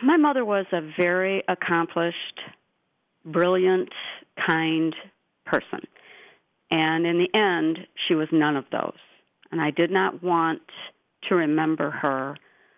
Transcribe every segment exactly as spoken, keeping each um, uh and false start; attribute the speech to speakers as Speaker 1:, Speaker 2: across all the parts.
Speaker 1: my mother was a very accomplished, brilliant, kind person. And in the end, she was none of those. And I did not want to remember her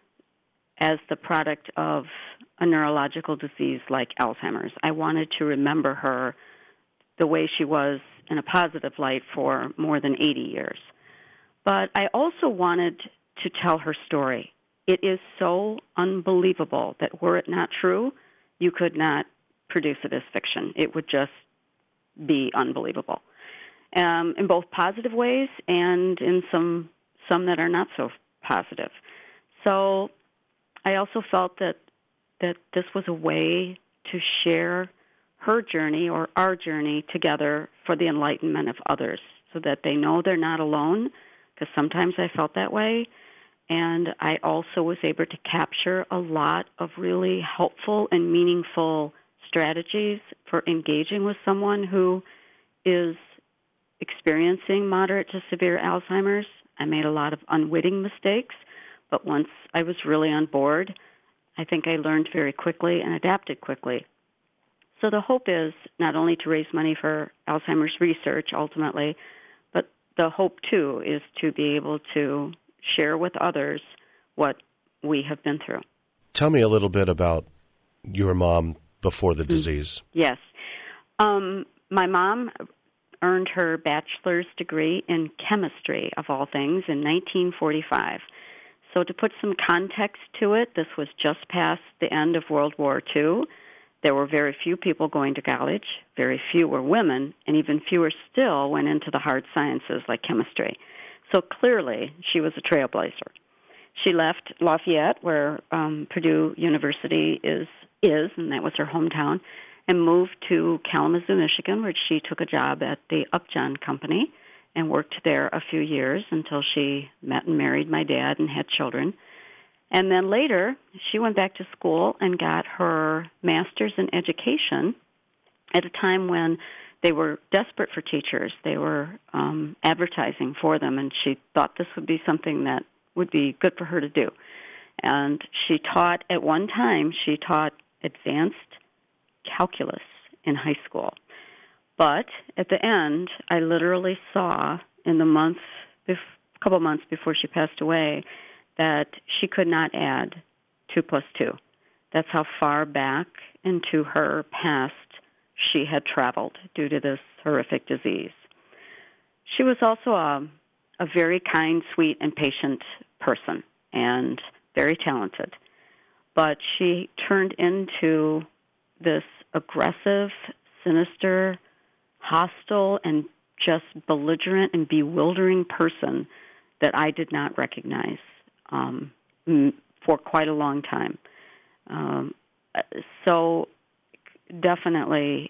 Speaker 1: as the product of a neurological disease like Alzheimer's. I wanted to remember her the way she was in a positive light for more than eighty years. But I also wanted to tell her story. It is so unbelievable that were it not true, you could not produce it as fiction. It would just be unbelievable, um, in both positive ways and in some some that are not so positive. So I also felt that that this was a way to share her journey or our journey together for the enlightenment of others so that they know they're not alone, because sometimes I felt that way. And I also was able to capture a lot of really helpful and meaningful strategies for engaging with someone who is experiencing moderate to severe Alzheimer's. I made a lot of unwitting mistakes, but once I was really on board, I think I learned very quickly and adapted quickly. So the hope is not only to raise money for Alzheimer's research ultimately, but the hope, too, is to be able to share with others what we have been through.
Speaker 2: Tell me a little bit about your mom before the disease.
Speaker 1: Mm-hmm. Yes. Um, my mom earned her bachelor's degree in chemistry, of all things, in nineteen forty-five. So to put some context to it, this was just past the end of World War Two. There were very few people going to college, very few were women, and even fewer still went into the hard sciences like chemistry. So clearly, she was a trailblazer. She left Lafayette, where um, Purdue University is, is, and that was her hometown, and moved to Kalamazoo, Michigan, where she took a job at the Upjohn Company and worked there a few years until she met and married my dad and had children. And then later, she went back to school and got her master's in education at a time when they were desperate for teachers. They were um, advertising for them, and she thought this would be something that would be good for her to do. And she taught, at one time, she taught advanced calculus in high school. But at the end, I literally saw in the month, a couple months before she passed away, that she could not add two plus two. That's how far back into her past she had traveled due to this horrific disease. She was also a, a very kind, sweet, and patient person, and very talented. But she turned into this aggressive, sinister, hostile, and just belligerent and bewildering person that I did not recognize um, for quite a long time. Um, so definitely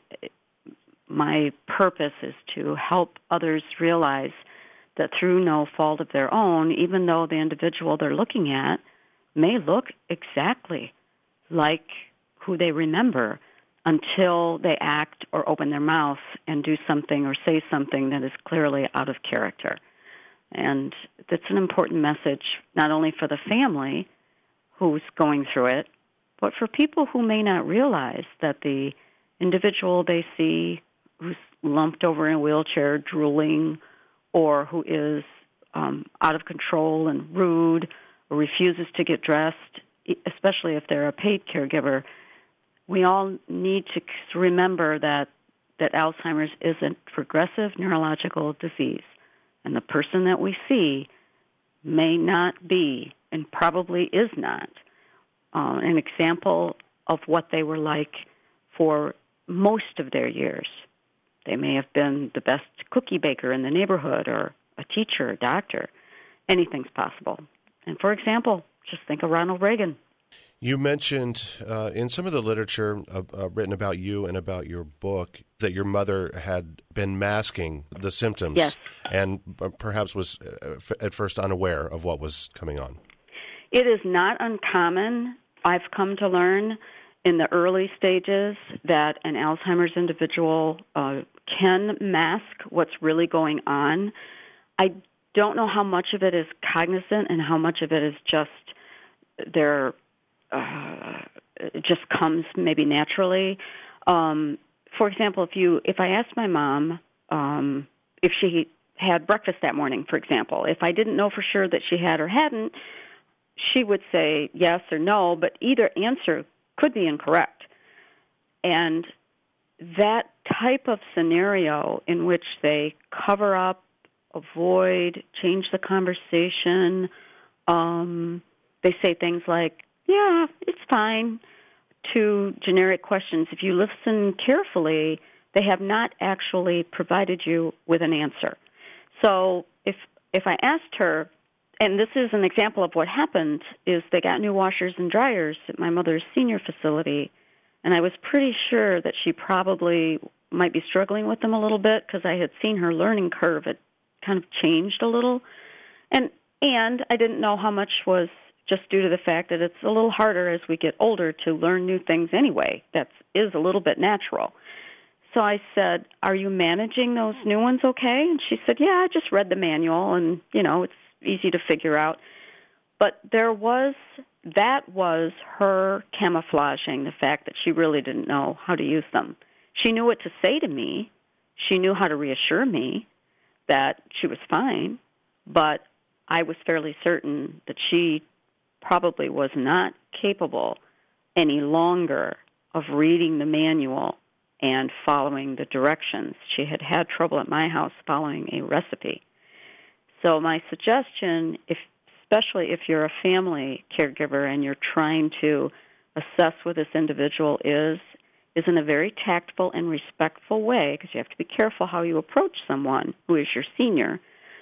Speaker 1: my purpose is to help others realize that through no fault of their own, even though the individual they're looking at may look exactly like who they remember, until they act or open their mouth and do something or say something that is clearly out of character. And that's an important message, not only for the family who's going through it, but for people who may not realize that the individual they see who's lumped over in a wheelchair, drooling, or who is um, out of control and rude or refuses to get dressed, especially if they're a paid caregiver, we all need to remember that, that Alzheimer's is a progressive neurological disease. And the person that we see may not be, and probably is not, uh, an example of what they were like for most of their years. They may have been the best cookie baker in the neighborhood, or a teacher, a doctor. Anything's possible. And for example, just think of Ronald Reagan.
Speaker 2: You mentioned uh, in some of the literature uh, uh, written about you and about your book that your mother had been masking the symptoms.
Speaker 1: Yes.
Speaker 2: And perhaps was uh, f- at first unaware of what was coming on.
Speaker 1: It is not uncommon, I've come to learn, in the early stages that an Alzheimer's individual uh, can mask what's really going on. I don't know how much of it is cognizant and how much of it is just their Uh, it just comes maybe naturally. Um, for example, if you if I asked my mom um, if she had breakfast that morning, for example, if I didn't know for sure that she had or hadn't, she would say yes or no, but either answer could be incorrect. And that type of scenario in which they cover up, avoid, change the conversation, um, they say things like, yeah, it's fine, to generic questions. If you listen carefully, they have not actually provided you with an answer. So if if I asked her, and this is an example of what happened, is they got new washers and dryers at my mother's senior facility, and I was pretty sure that she probably might be struggling with them a little bit because I had seen her learning curve. It kind of changed a little. And and I didn't know how much was just due to the fact that it's a little harder as we get older to learn new things anyway. That is a little bit natural. So I said, are you managing those new ones okay? And she said, yeah, I just read the manual, and, you know, it's easy to figure out. But there was, that was her camouflaging the fact that she really didn't know how to use them. She knew what to say to me. She knew how to reassure me that she was fine, but I was fairly certain that she probably was not capable any longer of reading the manual and following the directions. She had had trouble at my house following a recipe. So my suggestion, if, especially if you're a family caregiver and you're trying to assess what this individual is, is in a very tactful and respectful way, because you have to be careful how you approach someone who is your senior.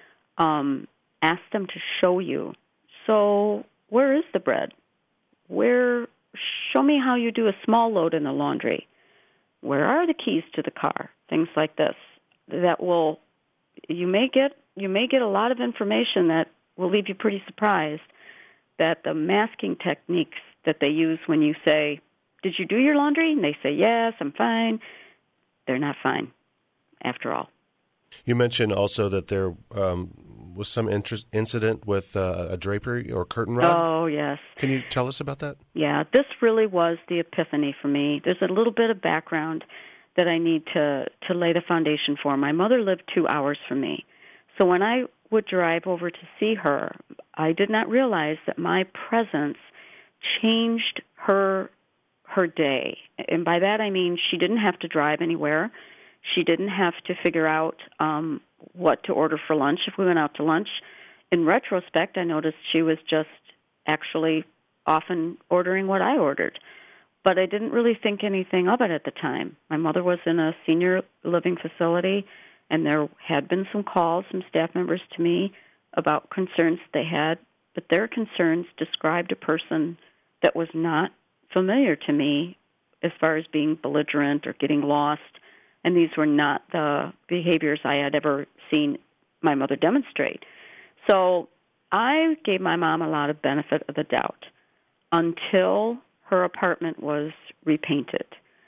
Speaker 1: Um, ask them to show you. So where is the bread? Where? Show me how you do a small load in the laundry. Where are the keys to the car? Things like this. That will, you may get, you may get a lot of information that will leave you pretty surprised that the masking techniques that they use when you say, did you do your laundry? And they say, yes, I'm fine. They're not fine, after all.
Speaker 2: You mentioned also that there um, was some interest, incident with uh, a drapery or curtain rod.
Speaker 1: Oh, yes.
Speaker 2: Can you tell us about that?
Speaker 1: Yeah, this really was the epiphany for me. There's a little bit of background that I need to, to lay the foundation for. My mother lived two hours from me. So when I would drive over to see her, I did not realize that my presence changed her her day. And by that I mean she didn't have to drive anywhere. She didn't have to figure out um, what to order for lunch if we went out to lunch. In retrospect, I noticed she was just actually often ordering what I ordered. But I didn't really think anything of it at the time. My mother was in a senior living facility, and there had been some calls from staff members to me about concerns they had, but their concerns described a person that was not familiar to me as far as being belligerent or getting lost, and these were not the behaviors I had ever seen my mother demonstrate. So I gave my mom a lot of benefit of the doubt until her apartment was repainted.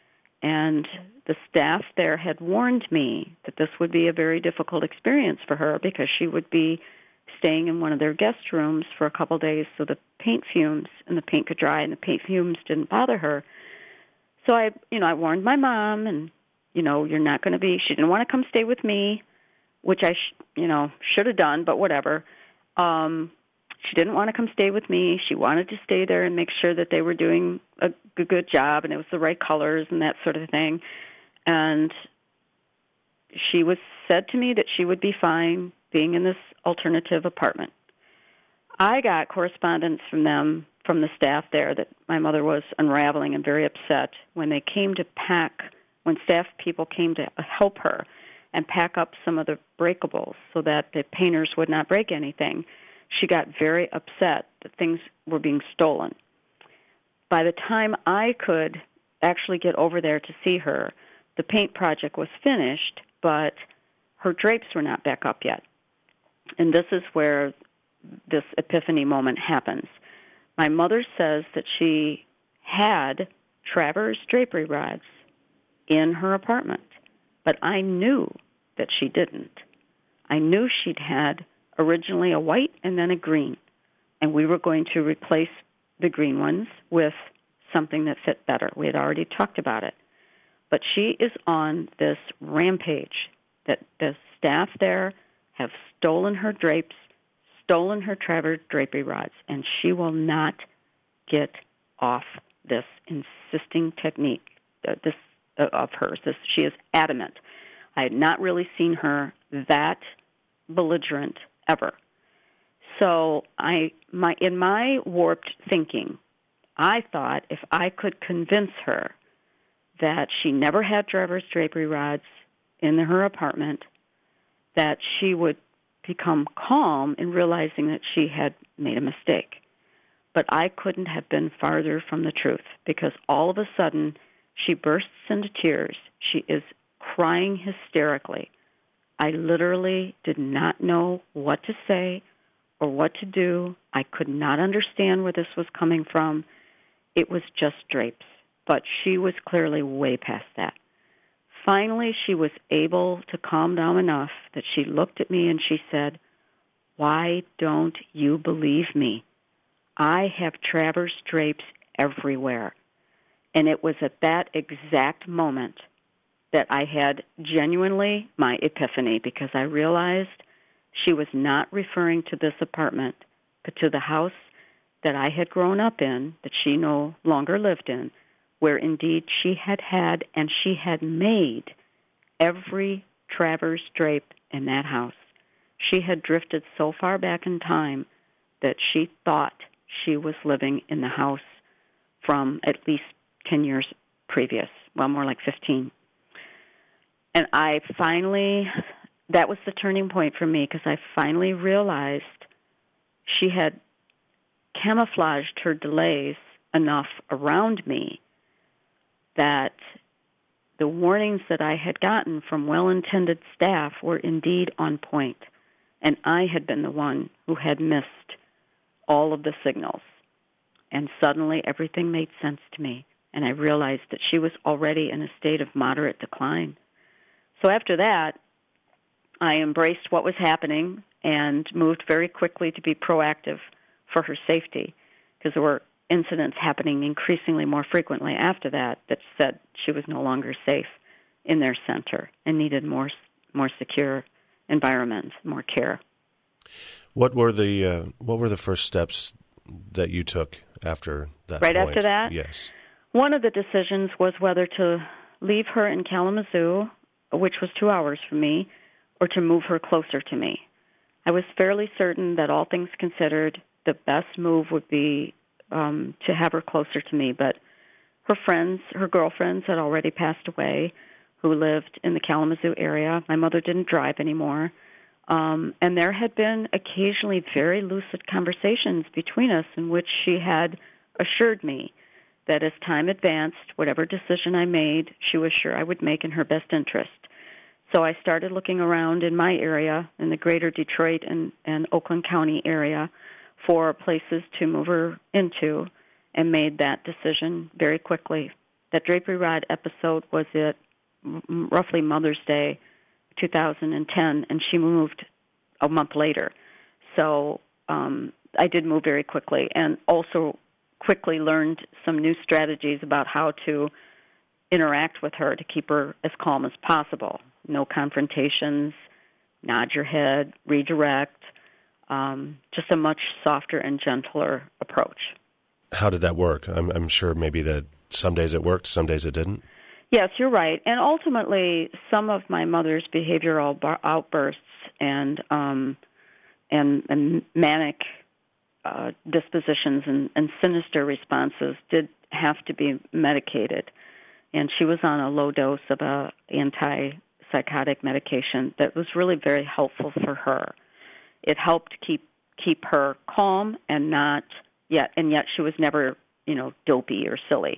Speaker 1: And the staff there had warned me that this would be a very difficult experience for her because she would be staying in one of their guest rooms for a couple days so the paint fumes and the paint could dry and the paint fumes didn't bother her. So I, you know, I warned my mom, and, you know, you're not going to be, she didn't want to come stay with me, which I, sh- you know, should have done, but whatever. Um, she didn't want to come stay with me. She wanted to stay there and make sure that they were doing a good job and it was the right colors and that sort of thing. And she was said to me that she would be fine being in this alternative apartment. I got correspondence from them, from the staff there, that my mother was unraveling and very upset when they came to pack, when staff people came to help her and pack up some of the breakables so that the painters would not break anything. She got very upset that things were being stolen. By the time I could actually get over there to see her, the paint project was finished, but her drapes were not back up yet. And this is where this epiphany moment happens. My mother says that she had Travers drapery rods in her apartment, but I knew that she didn't. I knew she'd had originally a white and then a green, and we were going to replace the green ones with something that fit better. We had already talked about it. But she is on this rampage that the staff there have stolen her drapes, stolen her Travers drapery rods, and she will not get off this insisting technique uh, this uh, of hers. This, she is adamant. I had not really seen her that belligerent ever. So I, my, in my warped thinking, I thought if I could convince her that she never had Travers drapery rods in her apartment, that she would become calm in realizing that she had made a mistake. But I couldn't have been farther from the truth, because all of a sudden she bursts into tears. She is crying hysterically. I literally did not know what to say or what to do. I could not understand where this was coming from. It was just drapes. But she was clearly way past that. Finally, she was able to calm down enough that she looked at me and she said, "Why don't you believe me? I have Travers drapes everywhere." And it was at that exact moment that I had genuinely my epiphany, because I realized she was not referring to this apartment, but to the house that I had grown up in, that she no longer lived in, where indeed she had had and she had made every Travers drape in that house. She had drifted so far back in time that she thought she was living in the house from at least ten years previous, well, more like fifteen. And I finally, that was the turning point for me, because I finally realized she had camouflaged her delays enough around me that the warnings that I had gotten from well-intended staff were indeed on point, and I had been the one who had missed all of the signals. And suddenly everything made sense to me, and I realized that she was already in a state of moderate decline. So after that, I embraced what was happening and moved very quickly to be proactive for her safety, because there were incidents happening increasingly more frequently after that that said she was no longer safe in their center and needed more more secure environment, more care.
Speaker 2: What were the uh, what were the first steps that you took after that
Speaker 1: Right
Speaker 2: point?
Speaker 1: after that?
Speaker 2: Yes.
Speaker 1: One of the decisions was whether to leave her in Kalamazoo, which was two hours from me, or to move her closer to me. I was fairly certain that, all things considered, the best move would be um, to have her closer to me, but her friends, her girlfriends had already passed away who lived in the Kalamazoo area. My mother didn't drive anymore. Um, and there had been occasionally very lucid conversations between us in which she had assured me that as time advanced, whatever decision I made, she was sure I would make in her best interest. So I started looking around in my area, in the greater Detroit and, and Oakland County area, for places to move her into, and made that decision very quickly. That drapery rod episode was at roughly Mother's Day, two thousand ten, and she moved a month later. So um, I did move very quickly, and also quickly learned some new strategies about how to interact with her to keep her as calm as possible. No confrontations, nod your head, redirect, um, just a much softer and gentler approach.
Speaker 2: How did that work? I'm, I'm sure maybe that some days it worked, some days it didn't.
Speaker 1: Yes, you're right. And ultimately, some of my mother's behavioral outbursts and um, and, and manic uh, dispositions and, and sinister responses did have to be medicated. And she was on a low dose of a antipsychotic medication that was really very helpful for her. It helped keep keep her calm and not yet, and yet she was never, you know, dopey or silly.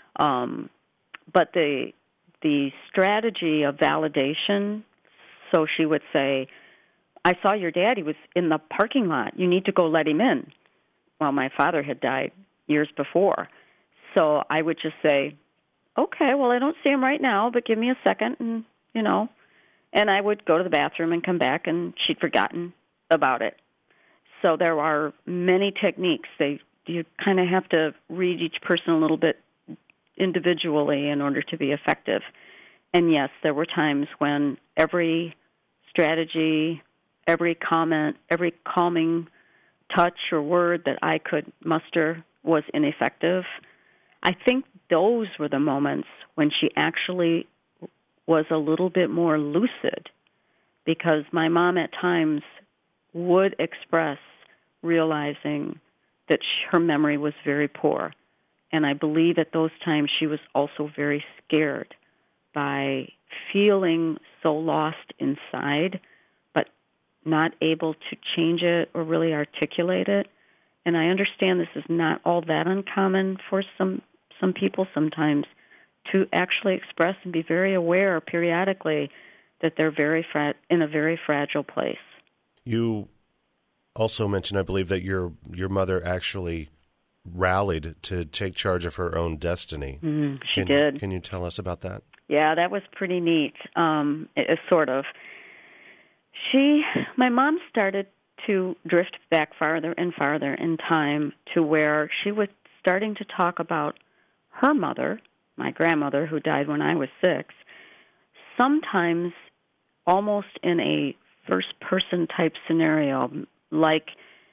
Speaker 1: Um, but the the strategy of validation, so she would say, "I saw your dad. He was in the parking lot. You need to go let him in." Well, my father had died years before, so I would just say, "Okay, well, I don't see him right now, but give me a second," and you know, and I would go to the bathroom and come back, and she'd forgotten about it. So there are many techniques they you kind of have to read each person a little bit individually in order to be effective. And yes, there were times when every strategy, every comment, every calming touch or word that I could muster was ineffective. I think those were the moments when she actually was a little bit more lucid, because my mom at times would express realizing that her memory was very poor. And I believe at those times she was also very scared by feeling so lost inside, but not able to change it or really articulate it. And I understand this is not all that uncommon for some some people sometimes to actually express and be very aware periodically that they're very fra- in a very fragile place.
Speaker 2: You also mentioned, I believe, that your your mother actually rallied to take charge of her own destiny.
Speaker 1: Mm, she
Speaker 2: can,
Speaker 1: did.
Speaker 2: Can you tell us about that?
Speaker 1: Yeah, that was pretty neat, um, it, it, sort of. She, my mom started to drift back farther and farther in time to where she was starting to talk about her mother, my grandmother, who died when I was six, sometimes almost in a first-person type scenario, like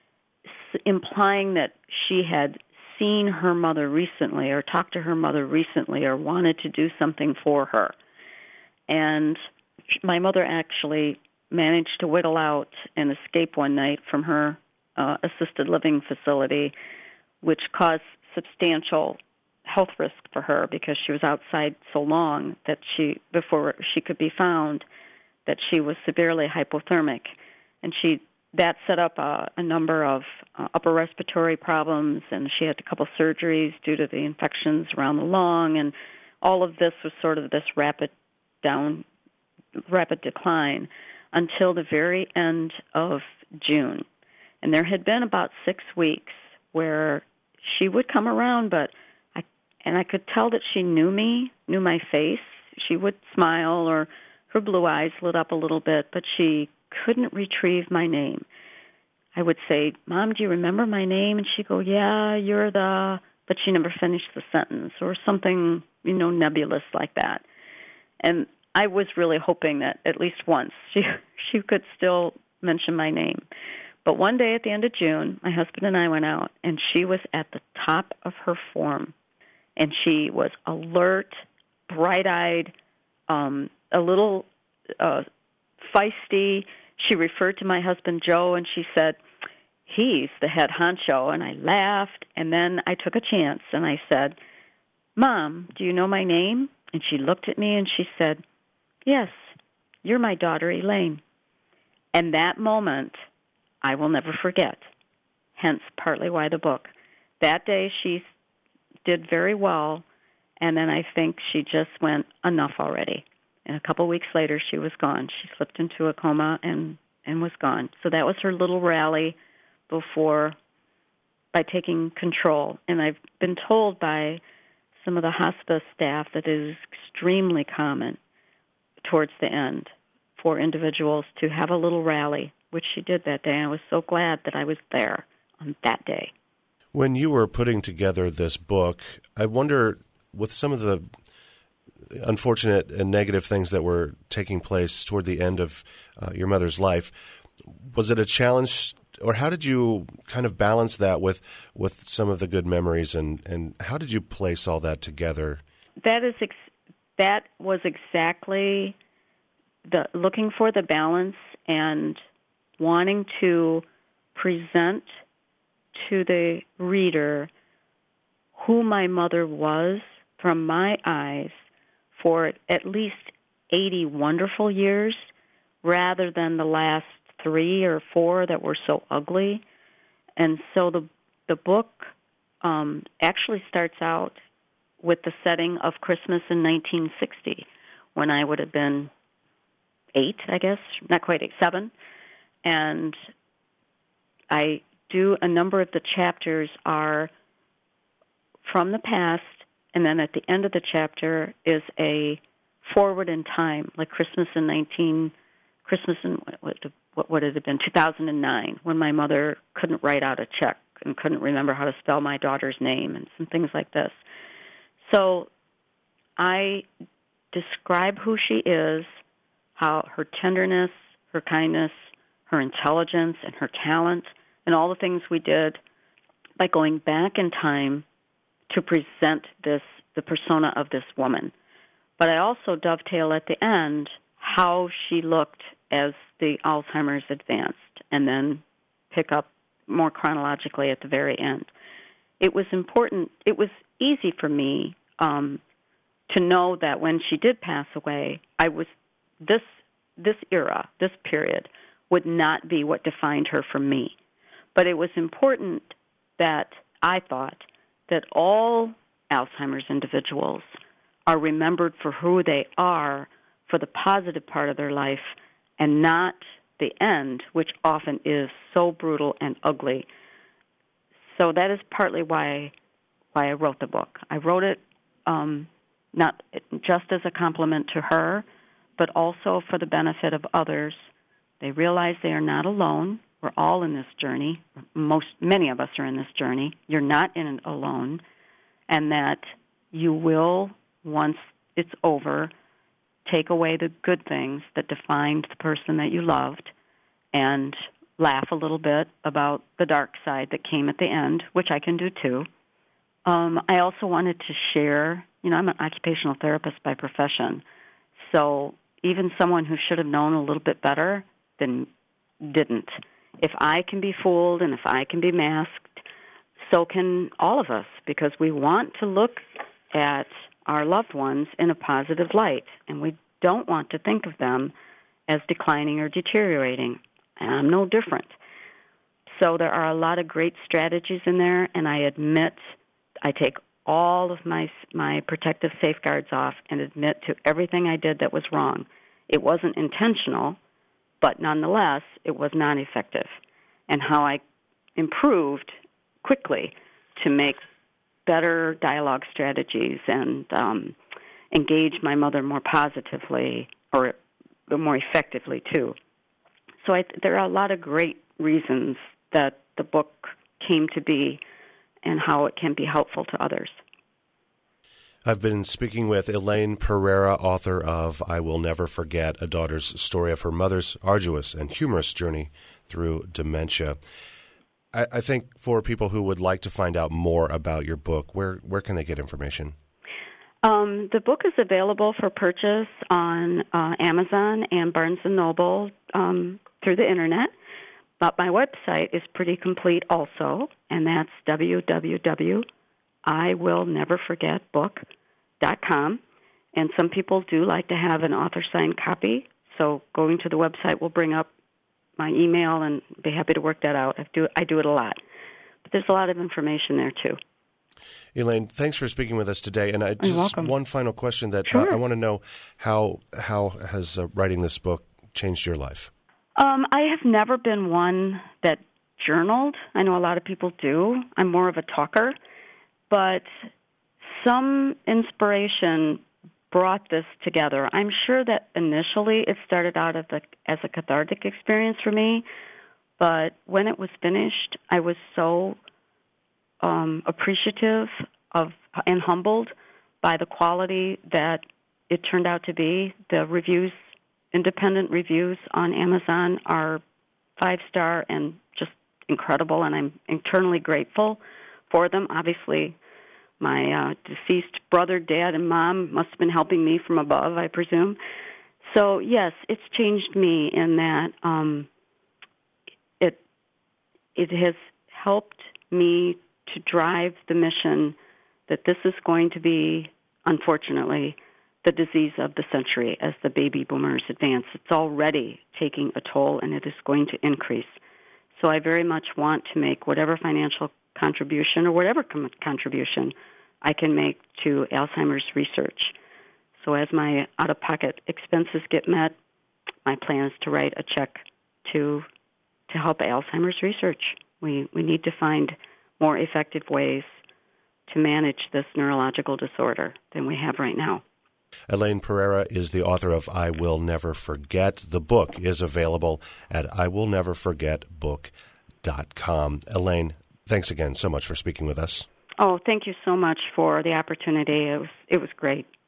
Speaker 1: s- implying that she had seen her mother recently or talked to her mother recently or wanted to do something for her. And my mother actually managed to whittle out and escape one night from her uh, assisted living facility, which caused substantial health risk for her because she was outside so long that she, before she could be found, that she was severely hypothermic. And she that set up a, a number of uh, upper respiratory problems, and she had a couple surgeries due to the infections around the lung, and all of this was sort of this rapid down, rapid decline until the very end of June. And there had been about six weeks where she would come around, but I and I could tell that she knew me, knew my face. She would smile, or her blue eyes lit up a little bit, but she couldn't retrieve my name. I would say, "Mom, do you remember my name?" And she'd go, "Yeah, you're the," but she never finished the sentence, or something, you know, nebulous like that. And I was really hoping that at least once she she could still mention my name. But one day at the end of June, my husband and I went out, and she was at the top of her form. And she was alert, bright-eyed, um, a little uh, feisty. She referred to my husband, Joe, and she said, "He's the head honcho." And I laughed, and then I took a chance, and I said, "Mom, do you know my name?" And she looked at me, and she said, "Yes, you're my daughter, Elaine." And that moment, I will never forget, hence partly why the book. That day, she did very well, and then I think she just went, enough already. And a couple weeks later, she was gone. She slipped into a coma and, and was gone. So that was her little rally before, by taking control. And I've been told by some of the hospice staff that it is extremely common towards the end for individuals to have a little rally, which she did that day. And I was so glad that I was there on that day.
Speaker 2: When you were putting together this book, I wonder, with some of the unfortunate and negative things that were taking place toward the end of uh, your mother's life, was it a challenge, or how did you kind of balance that with with some of the good memories, and, and how did you place all that together?
Speaker 1: That is ex- that was exactly the looking for the balance and wanting to present to the reader who my mother was from my eyes for at least eighty wonderful years, rather than the last three or four that were so ugly. And so the the book um, actually starts out with the setting of Christmas in nineteen sixty, when I would have been eight, I guess, not quite eight, seven. And I do a number of the chapters are from the past, and then at the end of the chapter is a forward in time, like Christmas in nineteen, Christmas in what what would it have been, two thousand nine, when my mother couldn't write out a check and couldn't remember how to spell my daughter's name and some things like this. So I describe who she is, how her tenderness, her kindness, her intelligence, and her talent, and all the things we did by going back in time to present this, the persona of this woman. But I also dovetail at the end how she looked as the Alzheimer's advanced, and then pick up more chronologically at the very end. It was important, it was easy for me um, to know that when she did pass away, I was this this era, this period, would not be what defined her for me. But it was important that I thought that all Alzheimer's individuals are remembered for who they are, for the positive part of their life, and not the end, which often is so brutal and ugly. So that is partly why why I wrote the book. I wrote it um, not just as a compliment to her, but also for the benefit of others. They realize they are not alone. We're all in this journey. Most, many of us are in this journey. You're not in it alone, and that you will, once it's over, take away the good things that defined the person that you loved and laugh a little bit about the dark side that came at the end, which I can do too. Um, I also wanted to share, you know, I'm an occupational therapist by profession, so even someone who should have known a little bit better than didn't. If I can be fooled and if I can be masked, so can all of us, because we want to look at our loved ones in a positive light, and we don't want to think of them as declining or deteriorating. And I'm no different. So there are a lot of great strategies in there, and I admit I take all of my my protective safeguards off and admit to everything I did that was wrong. It wasn't intentional, but nonetheless, it was not effective. And how I improved quickly to make better dialogue strategies and um, engage my mother more positively or more effectively, too. So I, there are a lot of great reasons that the book came to be and how it can be helpful to others.
Speaker 2: I've been speaking with Elaine Pereira, author of I Will Never Forget, a daughter's story of her mother's arduous and humorous journey through dementia. I, I think for people who would like to find out more about your book, where, where can they get information?
Speaker 1: Um, the book is available for purchase on uh, Amazon and Barnes and Noble um, through the Internet. But my website is pretty complete also, and that's w w w dot I will never forget book dot com. And some people do like to have an author-signed copy, so going to the website will bring up my email and be happy to work that out. I do, I do it a lot. But there's a lot of information there, too.
Speaker 2: Elaine, thanks for speaking with us today. And I just
Speaker 1: You're welcome.
Speaker 2: One final question that
Speaker 1: Sure.
Speaker 2: uh, I want to know, how how has uh, writing this book changed your life?
Speaker 1: Um, I have never been one that journaled. I know a lot of people do. I'm more of a talker. But some inspiration brought this together. I'm sure that initially it started out as a, as a cathartic experience for me, but when it was finished, I was so um, appreciative of and humbled by the quality that it turned out to be. The reviews, independent reviews on Amazon, are five-star and just incredible, and I'm eternally grateful for them. Obviously, my uh, deceased brother, dad, and mom must have been helping me from above, I presume. So, yes, it's changed me in that um, it it has helped me to drive the mission that this is going to be, unfortunately, the disease of the century as the baby boomers advance. It's already taking a toll, and it is going to increase. So I very much want to make whatever financial contribution or whatever com- contribution I can make to Alzheimer's research. So as my out-of-pocket expenses get met, my plan is to write a check to to help Alzheimer's research. We we need to find more effective ways to manage this neurological disorder than we have right now.
Speaker 2: Elaine Pereira is the author of I Will Never Forget. The book is available at I will never forget book dot com. Elaine, Thanks again so much for speaking with us.
Speaker 1: Oh, thank you so much for the opportunity. It was it was great.